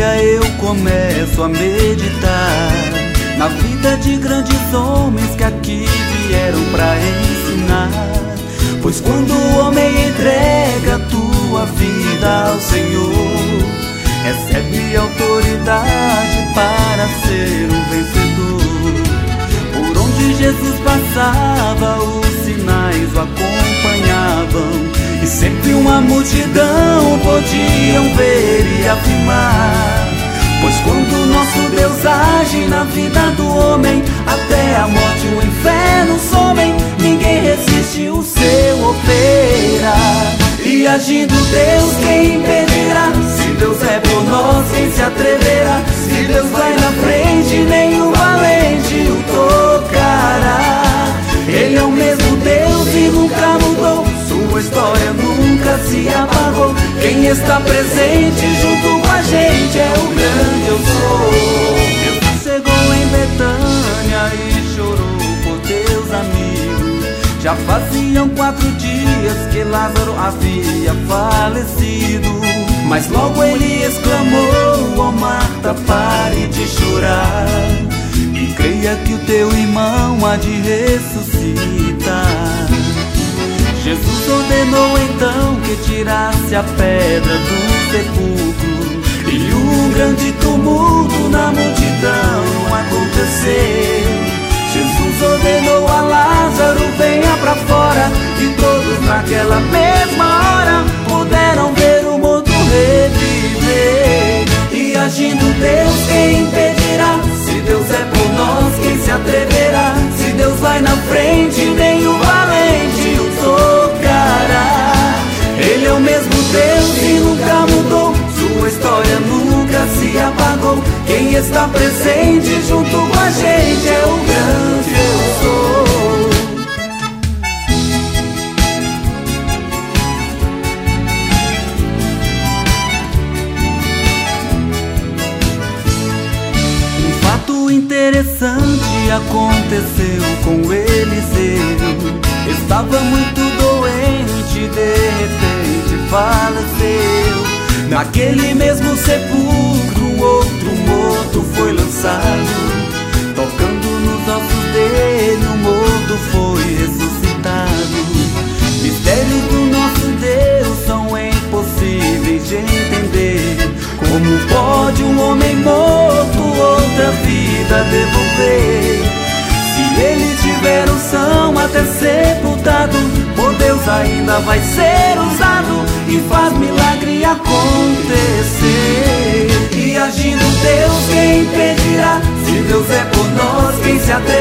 dia eu começo a meditar na vida de grandes homens que aqui vieram pra ensinar. Pois quando o homem entrega a tua vida ao Senhor, recebe autoridade para ser um vencedor. Por onde Jesus passava, os sinais o acompanhavam, e sempre uma multidão podiam ver e afirmar. Pois quando nosso Deus age na vida do homem, até a morte e o inferno somem, ninguém resiste o seu operar. E agindo Deus, quem impedirá? Se Deus é por nós, quem se atreverá? Se Deus vai na frente, nenhum valente o tocará. Ele é o mesmo Deus e nunca mudou, sua história nunca se apagou. Quem está presente junto com a gente é o grande eu sou. Jesus chegou em Betânia e chorou por teus amigos. Já faziam 4 dias que Lázaro havia falecido. Mas logo ele exclamou: ó Marta, pare de chorar e creia que o teu irmão há de ressuscitar. Jesus ordenou então que tirasse a pedra do sepulcro, e um grande tumulto na multidão aconteceu. Jesus ordenou a Lázaro: venha pra fora, e todos naquela mesma hora puderam ver o morto reviver. E agindo Deus, quem impedirá? Se Deus é por nós, quem se atreverá? Se Deus vai na frente, nenhum valente o tocará. Ele é o mesmo Deus e nunca mudou, sua história nunca se apagou. Quem está presente junto com a gente é o grande eu sou. Um fato interessante aconteceu com Eliseu. Estava muito doente, de repente faleceu. Naquele mesmo sepulcro, outro morto foi lançado. Tocando nos ossos dele, o morto foi ressuscitado. Mistérios do nosso Deus são impossíveis de entender. Como pode um homem morto outra vida devolver? Se ele tiver unção até sepultado, por Deus ainda vai ser usado e faz milagre acontecer. E agindo Deus, quem impedirá? Se Deus é por nós, quem se atreverá?